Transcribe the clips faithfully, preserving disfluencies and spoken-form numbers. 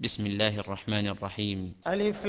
بسم الله الرحمن الرحيم. ألف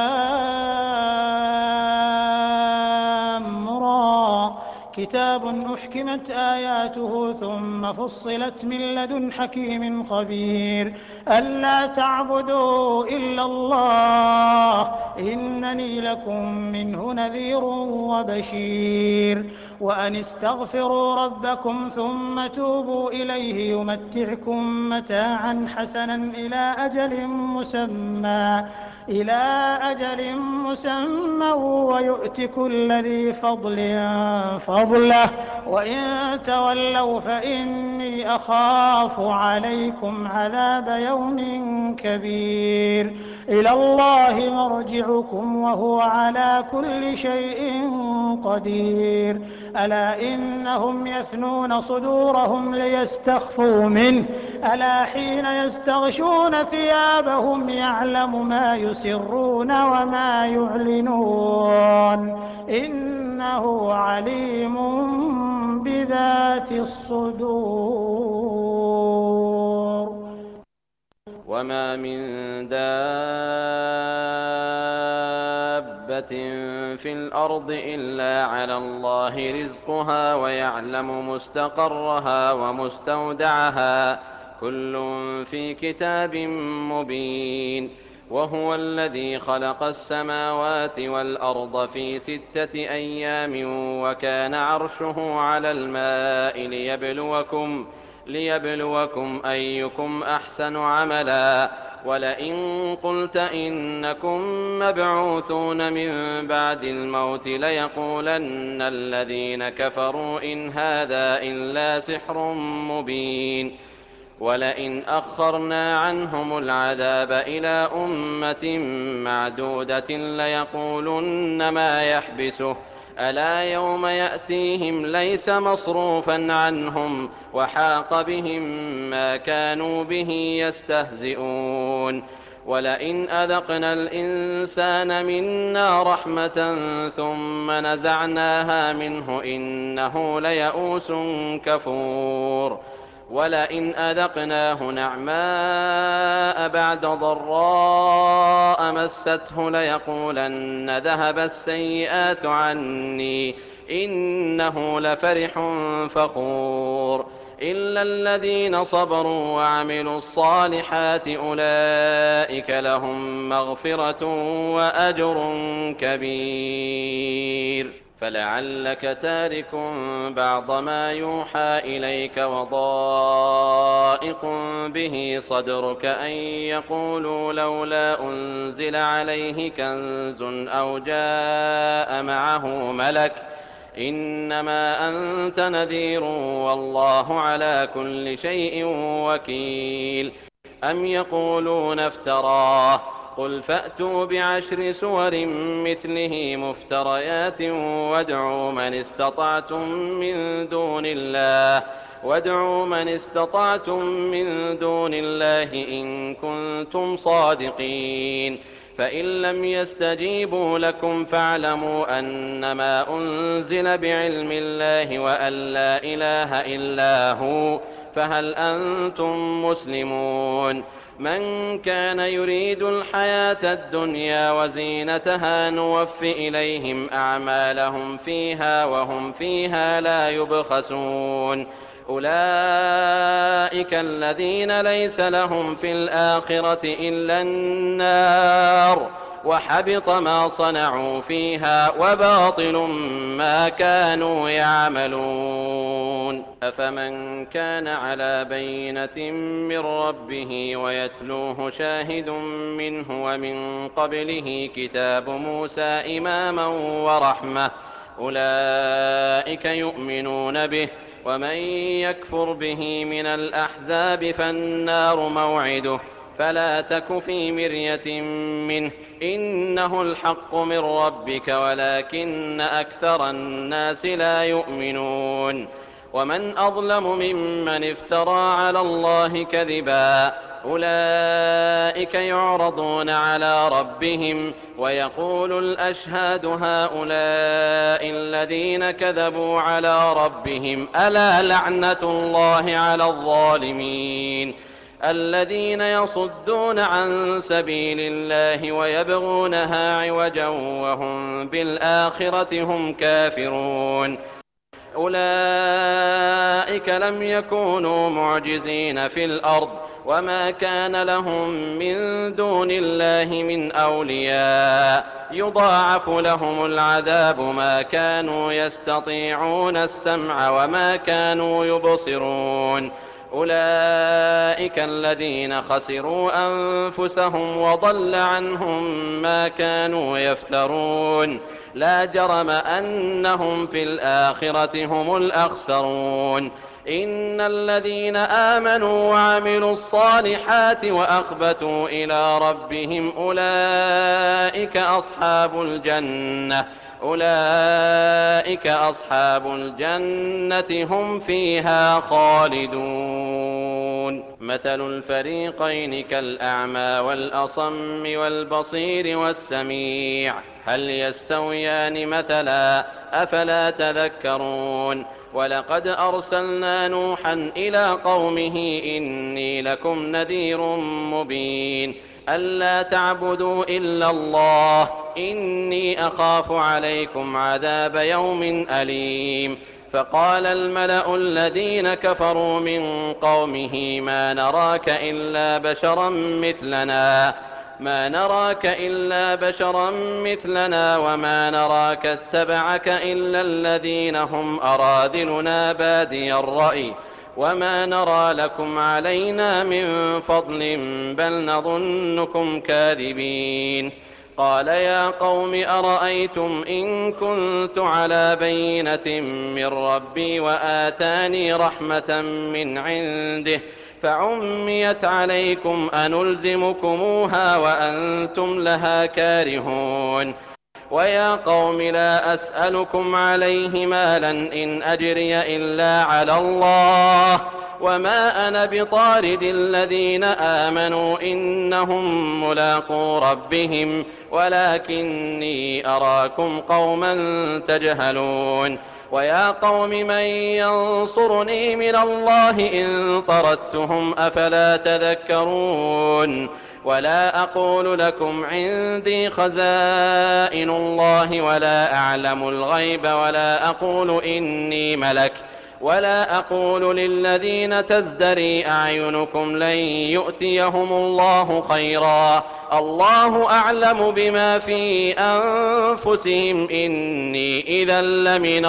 لام را كتاب أحكمت آياته ثم فصلت من لدن حكيم خبير ألا تعبدوا إلا الله إنني لكم منه نذير وبشير وأن استغفروا ربكم ثم توبوا إليه يمتعكم متاعا حسنا إلى أجل مسمى إلى أجل مسمى ويؤت كل ذي فضل فضله وإن تولوا فإني أخاف عليكم عذاب يوم كبير إلى الله مرجعكم وهو على كل شيء قدير ألا إنهم يثنون صدورهم ليستخفوا منه ألا حين يستغشون ثيابهم يعلم ما يسرون وما يعلنون إنه عليم بذات الصدور. وما من دابة في الأرض إلا على الله رزقها ويعلم مستقرها ومستودعها كل في كتاب مبين. وهو الذي خلق السماوات والأرض في ستة أيام وكان عرشه على الماء ليبلوكم ليبلوكم أيكم أحسن عملا. ولئن قلت إنكم مبعوثون من بعد الموت ليقولن الذين كفروا إن هذا إلا سحر مبين. ولئن أخرنا عنهم العذاب إلى أمة معدودة ليقولن ما يحبسه ألا يوم يأتيهم ليس مصروفا عنهم وحاق بهم ما كانوا به يستهزئون. ولئن أذقنا الإنسان منا رحمة ثم نزعناها منه إنه ليئوس كفور. ولئن أذقناه نعماء بعد ضراء مسته ليقولن ذهب السيئات عني إنه لفرح فخور. إلا الذين صبروا وعملوا الصالحات أولئك لهم مغفرة وأجر كبير. فلعلك تارك بعض ما يوحى إليك وضائق به صدرك أن يقولوا لولا أنزل عليه كنز أو جاء معه ملك إنما أنت نذير والله على كل شيء وكيل. أم يقولون افتراه قل فأتوا بعشر سور مثله مفتريات وادعوا من استطعتم من دون الله وادعوا من استطعتم من دون الله إن كنتم صادقين. فإن لم يستجيبوا لكم فاعلموا أنما أنزل بعلم الله وأن لا إله إلا هو فهل أنتم مسلمون. من كان يريد الحياة الدنيا وزينتها نوف إليهم أعمالهم فيها وهم فيها لا يبخسون. أولئك الذين ليس لهم في الآخرة إلا النار وحبط ما صنعوا فيها وباطل ما كانوا يعملون. أفمن كان على بينة من ربه ويتلوه شاهد منه ومن قبله كتاب موسى إماما ورحمة أولئك يؤمنون به. ومن يكفر به من الأحزاب فالنار موعده فلا تك في مرية منه إنه الحق من ربك ولكن أكثر الناس لا يؤمنون. ومن أظلم ممن افترى على الله كذبا أولئك يعرضون على ربهم ويقول الأشهاد هؤلاء الذين كذبوا على ربهم ألا لعنة الله على الظالمين. الذين يصدون عن سبيل الله ويبغونها عوجا وهم بالآخرة هم كافرون أولئك لم يكونوا معجزين في الأرض وما كان لهم من دون الله من أولياء يضاعف لهم العذاب ما كانوا يستطيعون السمع وما كانوا يبصرون أولئك الذين خسروا أنفسهم وضل عنهم ما كانوا يفترون لا جرم أنهم في الآخرة هم الأخسرون إن الذين آمنوا وعملوا الصالحات وأخبتوا إلى ربهم أولئك أصحاب الجنة أولئك أصحاب الجنة هم فيها خالدون مثل الفريقين كالأعمى والأصم والبصير والسميع هل يستويان مثلا أفلا تذكرون ولقد أرسلنا نوحا إلى قومه إني لكم نذير مبين ألا تعبدوا إلا الله إني أخاف عليكم عذاب يوم أليم فقال الملأ الذين كفروا من قومه ما نراك إلا بشرا مثلنا ما نراك إلا بشرا مثلنا وما نراك اتبعك إلا الذين هم أراذلنا بادي الرأي وما نرى لكم علينا من فضل بل نظنكم كاذبين قال يا قوم أرأيتم إن كنت على بينة من ربي وآتاني رحمة من عنده فعميت عليكم أنلزمكموها وأنتم لها كارهون ويا قوم لا أسألكم عليه مالا إن أجري إلا على الله وما أنا بطارد الذين آمنوا إنهم ملاقو ربهم ولكني أراكم قوما تجهلون ويا قوم من ينصرني من الله إن طردتهم أفلا تذكرون ولا أقول لكم عندي خزائن الله ولا أعلم الغيب ولا أقول إني ملك ولا أقول للذين تزدري أعينكم لن يؤتيهم الله خيرا الله أعلم بما في أنفسهم إني إذا لمن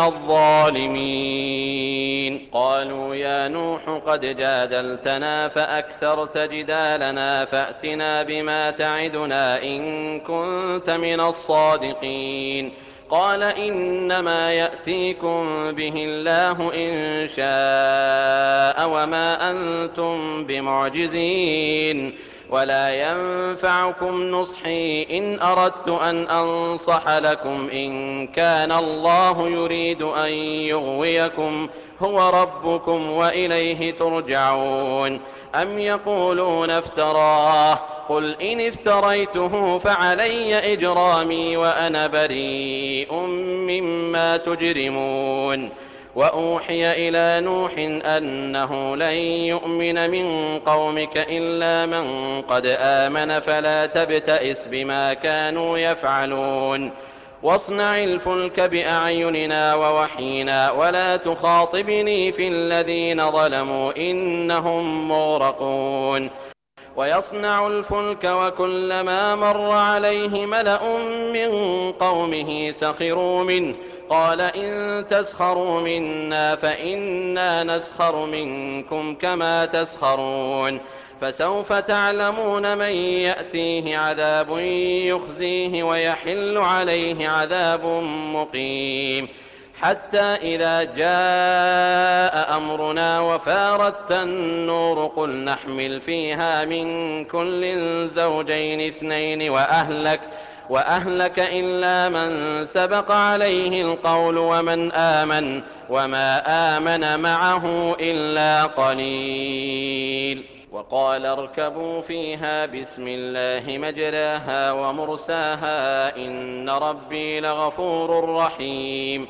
الظالمين قالوا يا نوح قد جادلتنا فأكثرت جدالنا فأتنا بما تعدنا إن كنت من الصادقين قال إنما يأتيكم به الله إن شاء وما أنتم بمعجزين ولا ينفعكم نصحي إن أردت أن أنصح لكم إن كان الله يريد أن يغويكم هو ربكم وإليه ترجعون أم يقولون افتراه قل إن افتريته فعلي إجرامي وأنا بريء مما تجرمون وأوحي إلى نوح أنه لن يؤمن من قومك إلا من قد آمن فلا تبتئس بما كانوا يفعلون واصنع الفلك بأعيننا ووحينا ولا تخاطبني في الذين ظلموا إنهم مغرقون ويصنع الفلك وكلما مر عليه ملأ من قومه سخروا منه قال إن تسخروا منا فإنا نسخر منكم كما تسخرون فسوف تعلمون من يأتيه عذاب يخزيه ويحل عليه عذاب مقيم حتى إذا جاء أمرنا وفارت النور قل نحمل فيها من كل زوجين اثنين وأهلك وأهلك إلا من سبق عليه القول ومن آمن وما آمن معه إلا قليل وقال اركبوا فيها بسم الله مجراها ومرساها إن ربي لغفور رحيم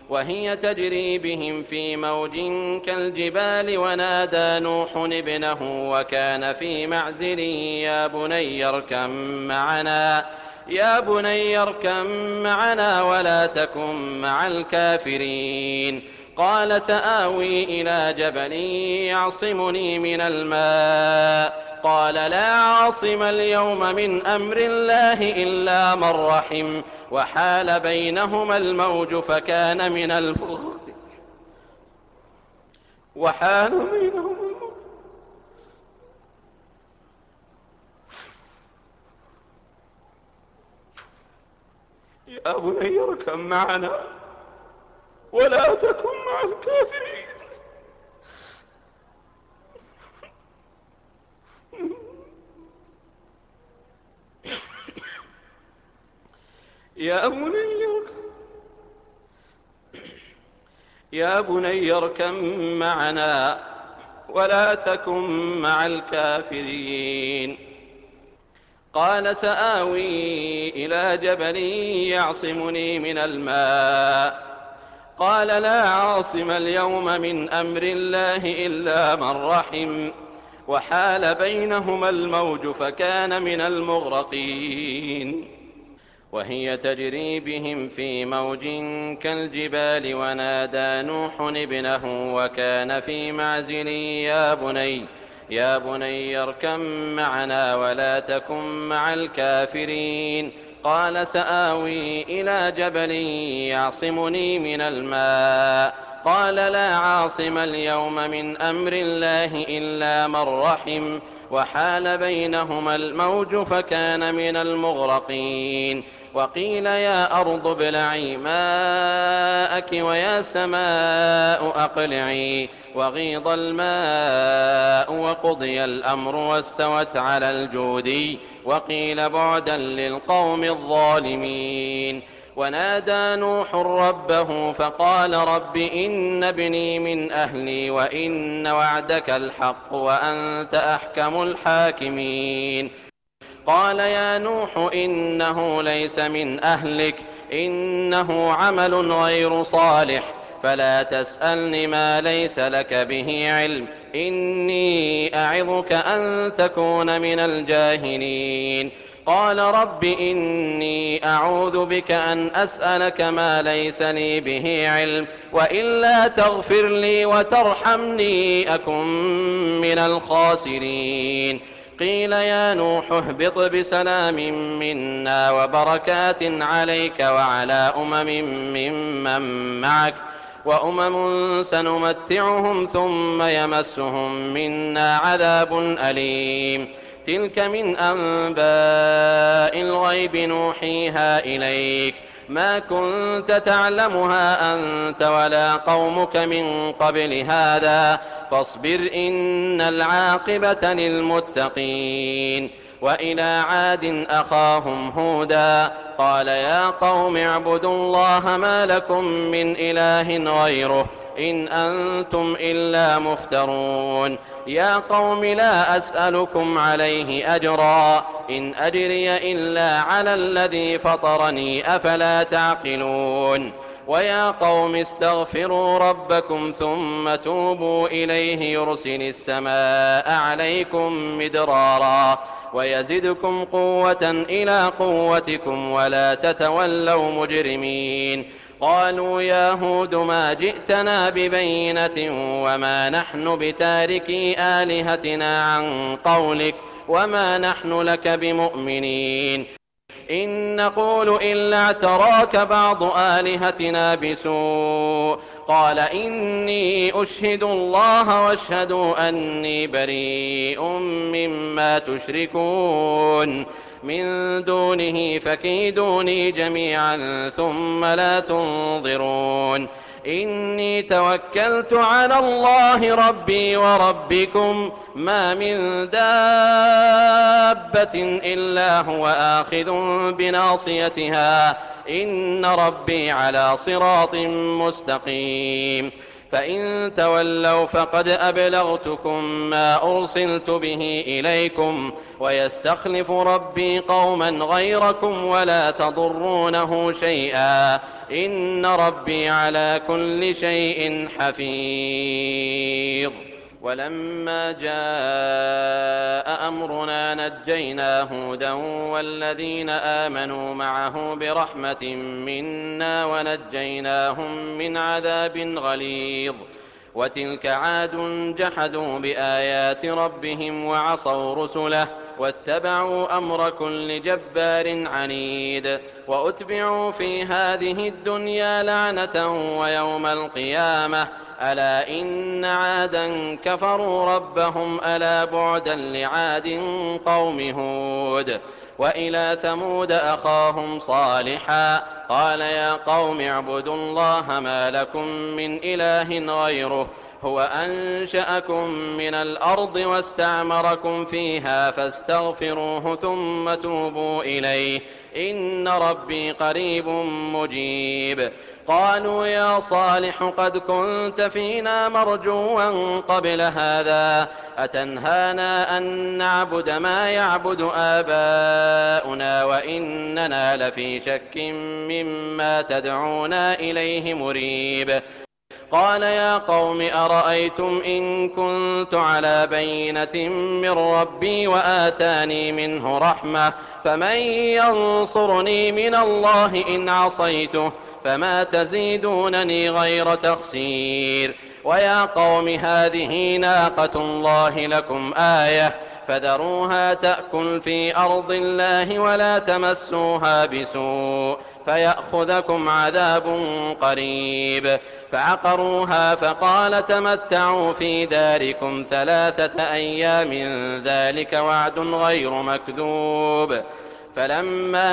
وهي تجري بهم في موج كالجبال ونادى نوح ابنه وكان في معزل يا بني اركب معنا يا بني اركب معنا ولا تكن مع الكافرين قال سآوي إلى جبل يعصمني من الماء قال لا عاصم اليوم من أمر الله إلا من رحم وحال بينهما الموج فكان من المغرقين وحال بينهما الموج يا بني اركب معنا ولا تكن مع الكافرين يا بني يا بني اركب معنا ولا تكن مع الكافرين قال سآوي إلى جبل يعصمني من الماء قال لا عاصم اليوم من أمر الله إلا من رحم وحال بينهما الموج فكان من المغرقين وهي تجري بهم في موج كالجبال ونادى نوح ابنه وكان في معزل يا بني يا بني اركب معنا ولا تكن مع الكافرين قال سآوي إلى جبل يعصمني من الماء قال لا عاصم اليوم من أمر الله إلا من رحم وحال بينهما الموج فكان من المغرقين وقيل يا أرض ابلعي ماءك ويا سماء أقلعي وغيض الماء وقضي الأمر واستوت على الجودي وقيل بعدا للقوم الظالمين ونادى نوح ربه فقال رب إن ابني من أهلي وإن وعدك الحق وأنت أحكم الحاكمين قال يا نوح إنه ليس من أهلك إنه عمل غير صالح فلا تسألني ما ليس لك به علم إني أعظك أن تكون من الجاهلين قال رب إني أعوذ بك أن أسألك ما ليس لي به علم وإلا تغفر لي وترحمني أكن من الخاسرين قيل يا نوح اهبط بسلام منا وبركات عليك وعلى أمم ممن معك وأمم سنمتعهم ثم يمسهم منا عذاب أليم تلك من أنباء الغيب نوحيها إليك ما كنت تعلمها أنت ولا قومك من قبل هذا فاصبر إن العاقبة للمتقين وإلى عاد أخاهم هودا قال يا قوم اعبدوا الله ما لكم من إله غيره إن أنتم إلا مفترون يا قوم لا أسألكم عليه أجرا إن أجري إلا على الذي فطرني أفلا تعقلون ويا قوم استغفروا ربكم ثم توبوا إليه يرسل السماء عليكم مدرارا ويزدكم قوة إلى قوتكم ولا تتولوا مجرمين قالوا يا هود ما جئتنا ببينة وما نحن بتاركي آلهتنا عن قولك وما نحن لك بمؤمنين إن نقول إلا اعتراك بعض آلهتنا بسوء قال إني أشهد الله واشهدوا أني بريء مما تشركون من دونه فكيدوني جميعا ثم لا تنظرون إني توكلت على الله ربي وربكم ما من دابة إلا هو آخذ بناصيتها إن ربي على صراط مستقيم فإن تولوا فقد أبلغتكم ما أرسلت به إليكم ويستخلف ربي قوما غيركم ولا تضرونه شيئا إن ربي على كل شيء حفيظ. ولما جاء أمرنا نجينا هودا والذين آمنوا معه برحمة منا ونجيناهم من عذاب غليظ. وتلك عاد جحدوا بآيات ربهم وعصوا رسله واتبعوا أمر كل جبار عنيد. وأتبعوا في هذه الدنيا لعنة ويوم القيامة ألا إن عادا كفروا ربهم ألا بعدا لعاد قوم هود. وإلى ثمود أخاهم صالحا قال يا قوم اعبدوا الله ما لكم من إله غيره هو أنشأكم من الأرض واستعمركم فيها فاستغفروه ثم توبوا إليه إن ربي قريب مجيب. قالوا يا صالح قد كنت فينا مرجوا قبل هذا أتنهانا أن نعبد ما يعبد آباؤنا وإننا لفي شك مما تدعونا إليه مريب. قال يا قوم أرأيتم إن كنت على بينة من ربي وآتاني منه رحمة فمن ينصرني من الله إن عصيته فما تزيدونني غير تخسير. ويا قوم هذه ناقة الله لكم آية فذروها تأكل في أرض الله ولا تمسوها بسوء فيأخذكم عذاب قريب. فعقروها فقال تمتعوا في داركم ثلاثة أيام ذلك وعد غير مكذوب. فلما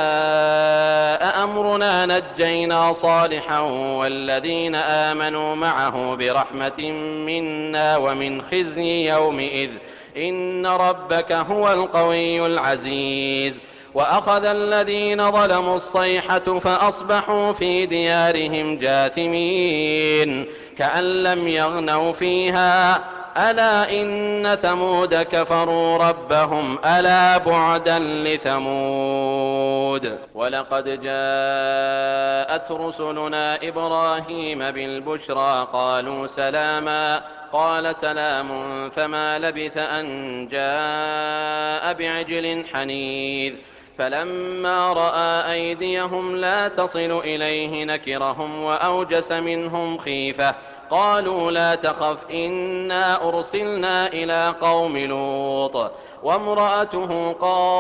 جاء أمرنا نجينا صالحا والذين آمنوا معه برحمة منا ومن خزي يومئذ إن ربك هو القوي العزيز. وأخذ الذين ظلموا الصيحة فأصبحوا في ديارهم جاثمين كأن لم يغنوا فيها ألا إن ثمود كفروا ربهم ألا بعدا لثمود. ولقد جاءت رسلنا إبراهيم بالبشرى قالوا سلاما قال سلام فما لبث أن جاء بعجل حنيذ. فلما رأى أيديهم لا تصل إليه نكرهم وأوجس منهم خيفة قالوا لا تخف إنا أرسلنا إلى قوم لوط وامرأته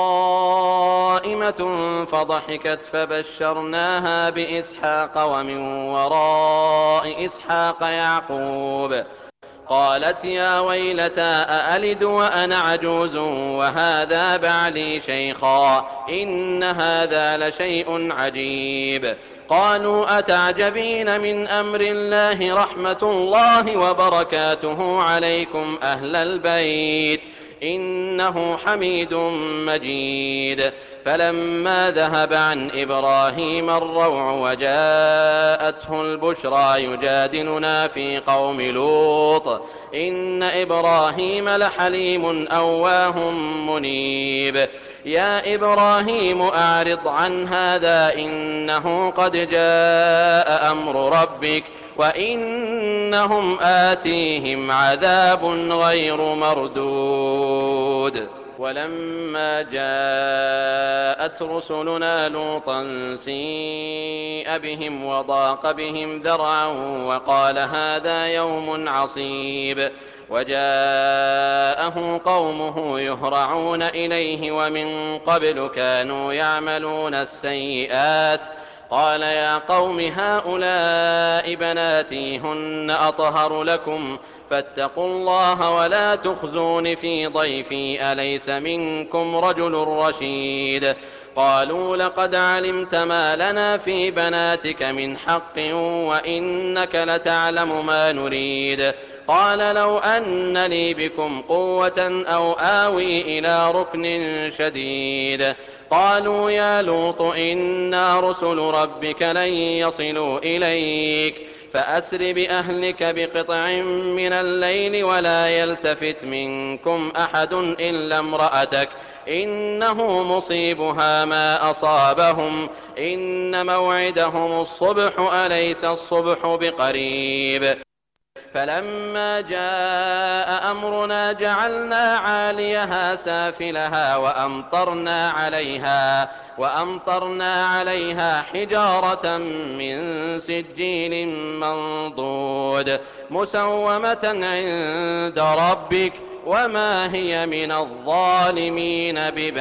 قائمة فضحكت فبشرناها بإسحاق ومن وراء إسحاق يعقوب. قالت يا ويلتى أألد وأنا عجوز وهذا بعلي شيخا إن هذا لشيء عجيب. قالوا أتعجبين من أمر الله رحمة الله وبركاته عليكم أهل البيت إنه حميد مجيد. فلما ذهب عن إبراهيم الروع وجاءته البشرى يجادلنا في قوم لوط إن إبراهيم لحليم أواه منيب. يا إبراهيم أعرض عن هذا إنه قد جاء أمر ربك وإنهم آتيهم عذاب غير مردود. ولما جاءت رسلنا لوطا سيء بهم وضاق بهم ذرعا وقال هذا يوم عصيب. وجاءه قومه يهرعون إليه ومن قبل كانوا يعملون السيئات قال يا قوم هؤلاء بناتي هن أطهر لكم فاتقوا الله ولا تخزون في ضيفي أليس منكم رجل رشيد. قالوا لقد علمت ما لنا في بناتك من حق وإنك لتعلم ما نريد. قال لو أن لي بكم قوة أو آوي إلى ركن شديد. قالوا يا لوط إنا رسل ربك لن يصلوا إليك فأسر بأهلك بقطع من الليل ولا يلتفت منكم أحد إلا امرأتك إنه مصيبها ما أصابهم إن موعدهم الصبح أليس الصبح بقريب فلما جاء أمرنا جعلنا عاليها سافلها وأمطرنا عليها وأمطرنا عليها حجارة من سجيل منضود مسومة عند ربك وما هي من الظالمين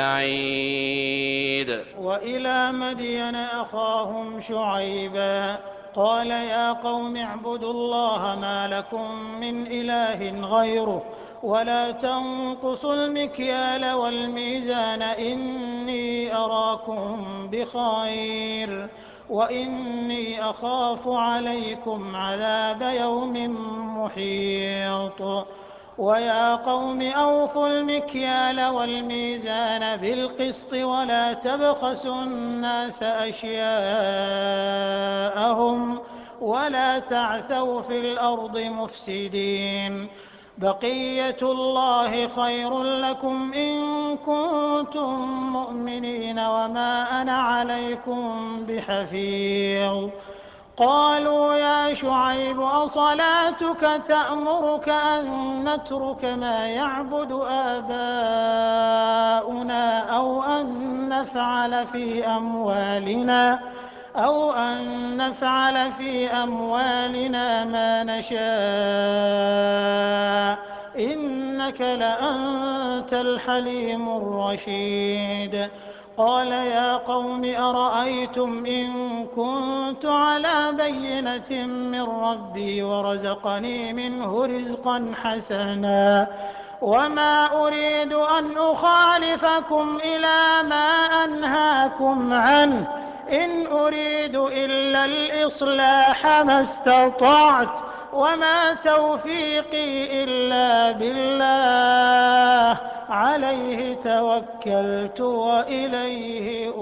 ببعيد. وإلى مدين أخاهم شعيبا قال يا قوم اعبدوا الله ما لكم من إله غيره ولا تنقصوا المكيال والميزان إني أراكم بخير وإني أخاف عليكم عذاب يوم محيط. ويا قوم أوفوا المكيال والميزان بالقسط ولا تبخسوا الناس أشياءهم ولا تعثوا في الأرض مفسدين بقية الله خير لكم إن كنتم مؤمنين وما أنا عليكم بحفيظ. قالوا يا شعيب أصلاتك تأمرك أن نترك ما يعبد آباؤنا أو أن نفعل في أموالنا أو أن نفعل في أموالنا ما نشاء إنك لأنت الحليم الرشيد. قال يا قوم أرأيتم إن كنت على بينة من ربي ورزقني منه رزقا حسنا وما أريد أن أخالفكم إلى ما أنهاكم عنه إن أريد إلا الإصلاح ما استطعت وما توفيقي إلا بالله عليه توكلت وإليه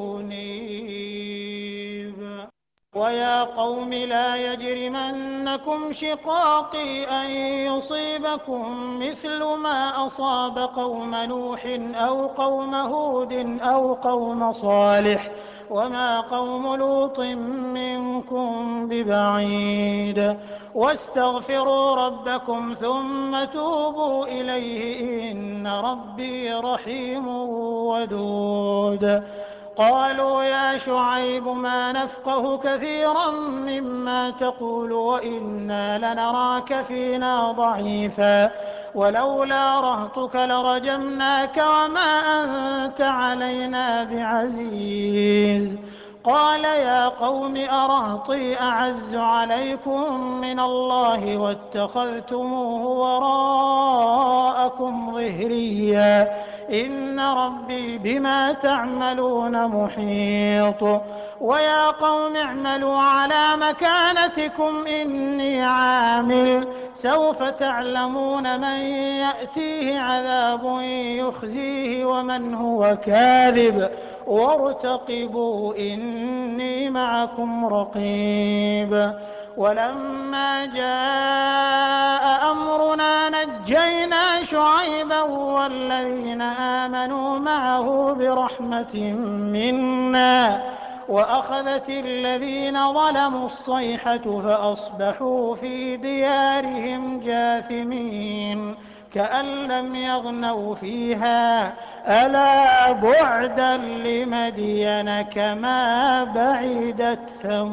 أنيب. ويا قوم لا يجرمنكم شقاقي أن يصيبكم مثل ما أصاب قوم نوح أو قوم هود أو قوم صالح وما قوم لوط منكم ببعيد واستغفروا ربكم ثم توبوا إليه إن ربي رحيم ودود. قالوا يا شعيب ما نفقه كثيرا مما تقول وإنا لنراك فينا ضعيفا ولولا رهطك لرجمناك وما أنت علينا بعزيز. قال يا قوم أرهطي أعز عليكم من الله واتخذتموه وراءكم ظهريا إن ربي بما تعملون محيط. ويا قوم اعملوا على مكانتكم إني عامل سوف تعلمون من يأتيه عذاب يخزيه ومن هو كاذب وارتقبوا إني معكم رقيب. ولما جاء أمرنا نجينا شعيبا والذين آمنوا معه برحمة منا وأخذت الذين ظلموا الصيحة فأصبحوا في ديارهم جاثمين كأن لم يغنوا فيها ألا بعدا لمدين كما بعدت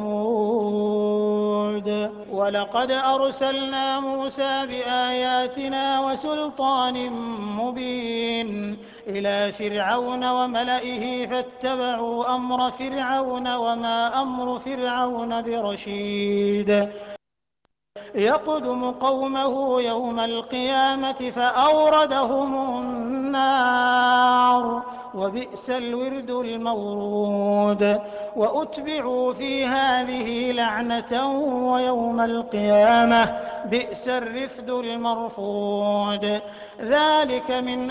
ثمود. ولقد أرسلنا موسى بآياتنا وسلطان مبين إلى فرعون وملئه فاتبعوا أمر فرعون وما أمر فرعون برشيد يقدم قومه يوم القيامة فأوردهم النار وبئس الورد المورود. وأتبعوا في هذه لعنة ويوم القيامة بئس الرفد المرفود. ذلك من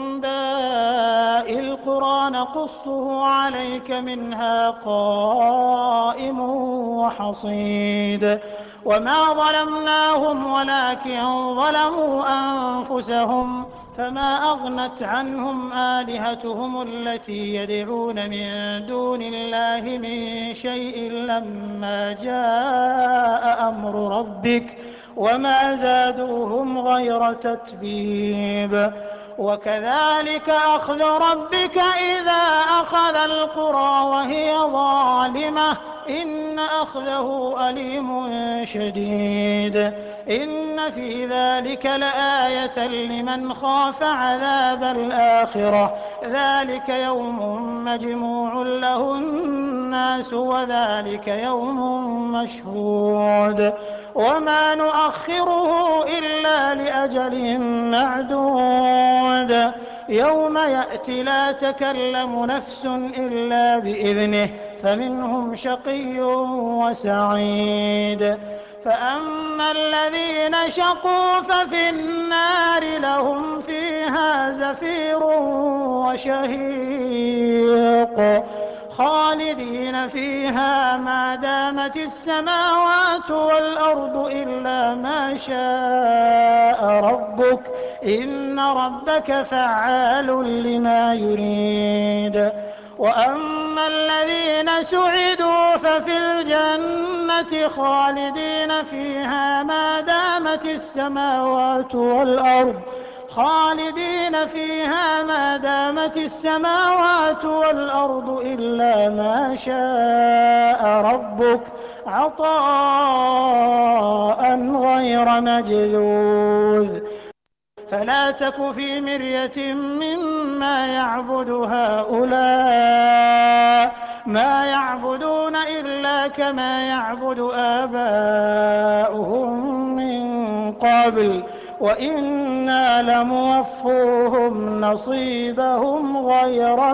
أنباء القرى نقصه عليك منها قائم وحصيد. وما ظلمناهم ولكن ظلموا أنفسهم فما أغنت عنهم آلهتهم التي يدعون من دون الله من شيء لما جاء أمر ربك وما زادوهم غير تتبيب وكذلك أخذ ربك إذا أخذ القرى وهي ظالمة إن أخذه أليم شديد إن في ذلك لآية لمن خاف عذاب الآخرة ذلك يوم مجموع له الناس وذلك يوم مشهود وما نؤخره إلا لأجل معدود يوم يأتي لا تكلم نفس إلا بإذنه فمنهم شقي وسعيد فأما الذين شقوا ففي النار لهم فيها زفير وشهيق خالدين فيها ما دامت السماوات والأرض إلا ما شاء ربك إن ربك فعال لما يريد وأما الذين سعدوا ففي الجنة خالدين فيها ما دامت السماوات والأرض خالدين فيها ما دامت السماوات والأرض إلا ما شاء ربك عطاء غير مجذوذ فلا تك في مرية مما يعبد هؤلاء ما يعبدون إلا كما يعبد آباؤهم من قبل وإنا لموفوهم نصيبهم غير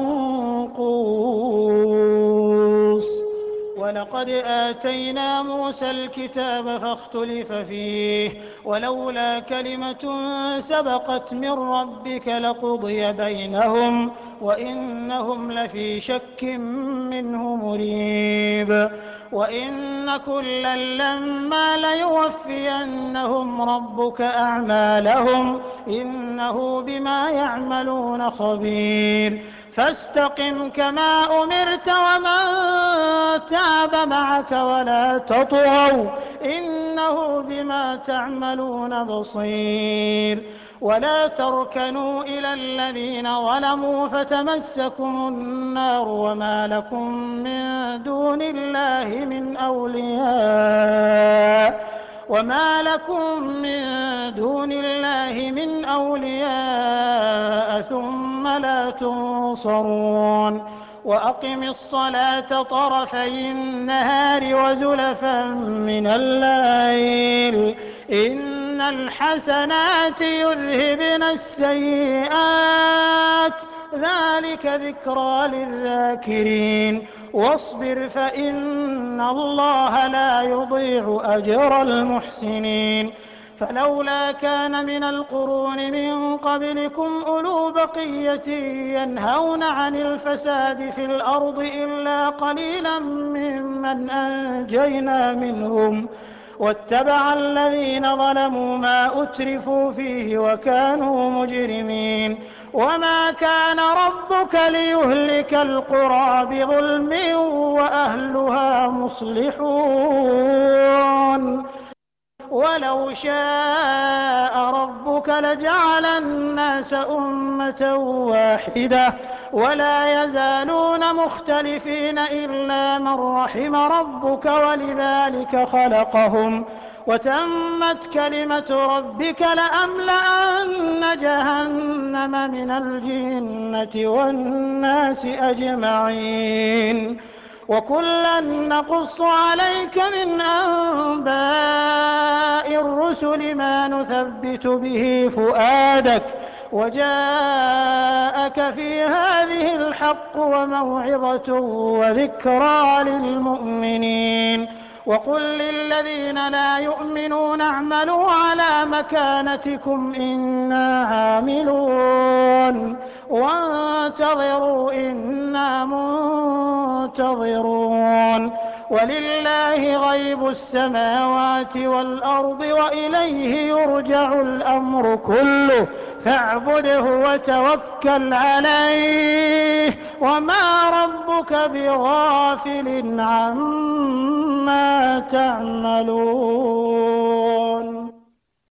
منقوص ولقد آتينا موسى الكتاب فاختلف فيه ولولا كلمة سبقت من ربك لقضي بينهم وإنهم لفي شك منه مريب وإن كلا لما ليوفينهم ربك أعمالهم إنه بما يعملون خبير فاستقم كما أمرت ومن تاب معك ولا تطغوا إنه بما تعملون بصير ولا تركنوا إلى الذين ظلموا فتمسكم النار وما لكم من دون الله من أولياء وما لكم من دون الله من أولياء ثم لا تنصرون وأقم الصلاة طرفي النهار وزلفا من الليل إن الحسنات يذهبن السيئات ذلك ذكرى للذاكرين واصبر فإن الله لا يضيع أجر المحسنين فلولا كان من القرون من قبلكم أولو بقية ينهون عن الفساد في الأرض إلا قليلا ممن أنجينا منهم واتبع الذين ظلموا ما أترفوا فيه وكانوا مجرمين وما كان ربك ليهلك القرى بظلم وأهلها مصلحون ولو شاء ربك لجعل الناس أمة واحدة ولا يزالون مختلفين إلا من رحم ربك ولذلك خلقهم وتمت كلمة ربك لأملأن جهنم من الجنة والناس أجمعين وكلا نقص عليك من أنباء الرسل ما نثبت به فؤادك وجاءك في هذه الحق وموعظة وذكرى للمؤمنين وقل للذين لا يؤمنون اعملوا على مكانتكم إنا عاملون وانتظروا إنا منتظرون ولله غيب السماوات والأرض وإليه يرجع الأمر كله فاعبده وتوكل عليه وما ربك بغافل عما تعملون.